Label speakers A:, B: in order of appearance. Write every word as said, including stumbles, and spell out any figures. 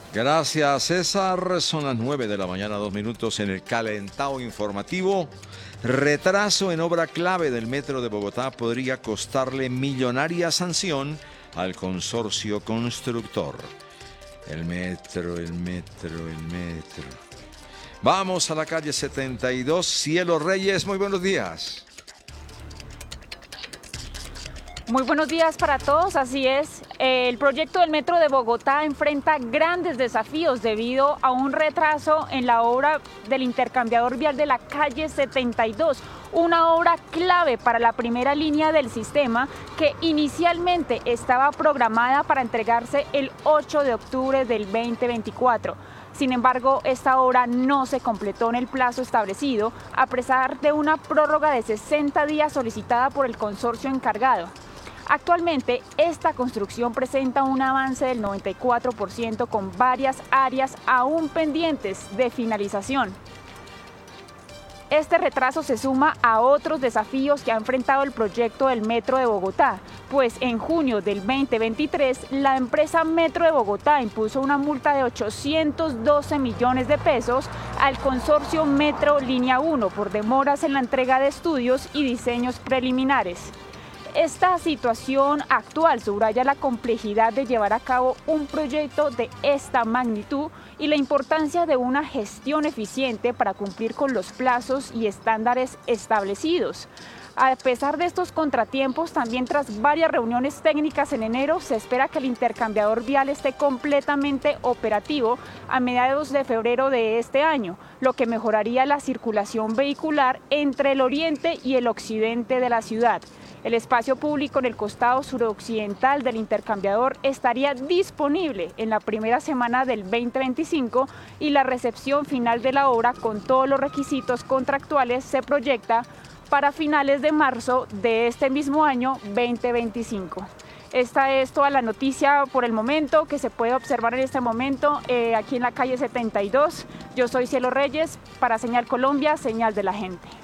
A: Gracias, César. Son las nueve de la mañana, dos minutos en el calentado informativo. Retraso en obra clave del Metro de Bogotá podría costarle millonaria sanción al consorcio constructor. El metro, el metro, el metro. Vamos a la calle setenta y dos. Cielo Reyes, muy buenos días.
B: Muy buenos días para todos, así es. El proyecto del Metro de Bogotá enfrenta grandes desafíos debido a un retraso en la obra del intercambiador vial de la calle setenta y dos, una obra clave para la primera línea del sistema que inicialmente estaba programada para entregarse el ocho de octubre del veinte veinticuatro. Sin embargo, esta obra no se completó en el plazo establecido, a pesar de una prórroga de sesenta días solicitada por el consorcio encargado. Actualmente, esta construcción presenta un avance del noventa y cuatro por ciento con varias áreas aún pendientes de finalización. Este retraso se suma a otros desafíos que ha enfrentado el proyecto del Metro de Bogotá, pues en junio del veinte veintitrés la empresa Metro de Bogotá impuso una multa de ochocientos doce millones de pesos al consorcio Metro Línea uno por demoras en la entrega de estudios y diseños preliminares. Esta situación actual subraya la complejidad de llevar a cabo un proyecto de esta magnitud y la importancia de una gestión eficiente para cumplir con los plazos y estándares establecidos. A pesar de estos contratiempos, también tras varias reuniones técnicas en enero, se espera que el intercambiador vial esté completamente operativo a mediados de febrero de este año, lo que mejoraría la circulación vehicular entre el oriente y el occidente de la ciudad. El espacio público en el costado suroccidental del intercambiador estaría disponible en la primera semana del veinte veinticinco y la recepción final de la obra con todos los requisitos contractuales se proyecta para finales de marzo de este mismo año veinte veinticinco. Esta es toda la noticia por el momento que se puede observar en este momento eh, aquí en la calle setenta y dos. Yo soy Cielo Reyes para Señal Colombia, señal de la gente.